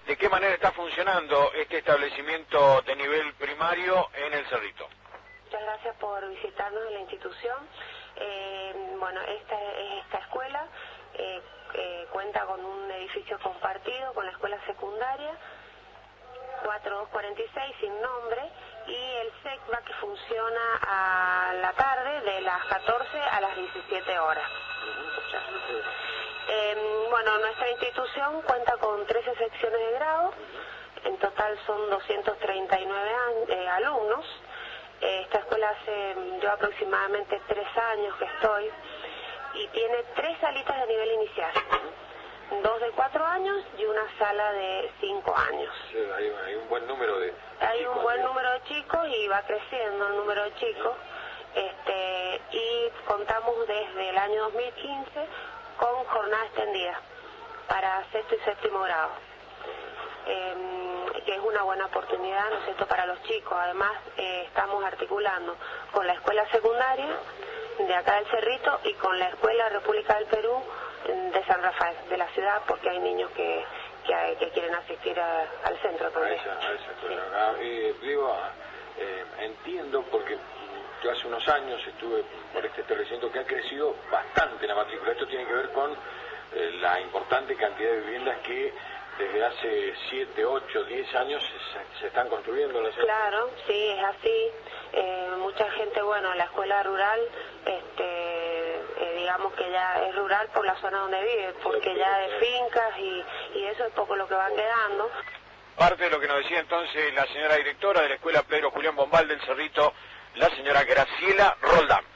de qué manera está funcionando este establecimiento de nivel primario en el Cerrito. Muchas gracias por visitarnos en la institución. Bueno, esta escuela cuenta con un edificio compartido con la escuela secundaria 4246 sin nombre, y el SECBA, que funciona a la tarde de las 14 a las 17 horas. Bueno, nuestra institución cuenta con 13 secciones de grado, en total son 239 alumnos. Esta escuela hace yo aproximadamente 3 años que estoy, y tiene 3 salitas de nivel inicial, 2 de 4 años y una sala de 5 años. Sí, hay un buen número de Hay un buen número de chicos y va creciendo el número de chicos. Y contamos desde el año 2015 con jornada extendida para sexto y séptimo grado, que es una buena oportunidad, ¿no es cierto?, para los chicos. Además, estamos articulando con la escuela secundaria de acá del Cerrito y con la escuela República del Perú de San Rafael, de la ciudad, porque hay niños que quieren asistir al centro también. A esa escuela. Sí. Entiendo, porque yo hace unos años estuve por este establecimiento que ha crecido bastante la matrícula. Esto tiene que ver con la importante cantidad de viviendas que desde hace 7, 8, 10 años se están construyendo en la ciudad. Claro, sí, es así. Mucha gente, bueno, la escuela rural, digamos que ya es rural por la zona donde vive, porque ya de fincas y eso es poco lo que van quedando. Parte de lo que nos decía entonces la señora directora de la escuela Pedro Julián Bombal del Cerrito, la señora Graciela Roldán.